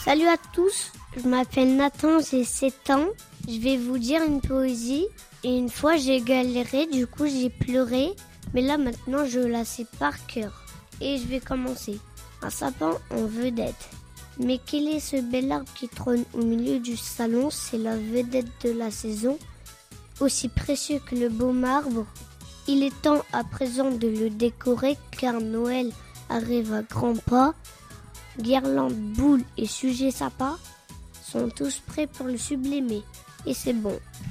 Salut à tous, je m'appelle Nathan, j'ai 7 ans. Je vais vous dire une poésie. Et une fois j'ai galéré, du coup j'ai pleuré. Mais là maintenant je la sais par cœur. Et je vais commencer. Un sapin en vedette. Mais quel est ce bel arbre qui trône au milieu du salon? C'est la vedette de la saison. Aussi précieux que le beau marbre. Il est temps à présent de le décorer car Noël arrive à grands pas. Guirlandes, boules et sujets sapins sont tous prêts pour le sublimer. Et c'est bon.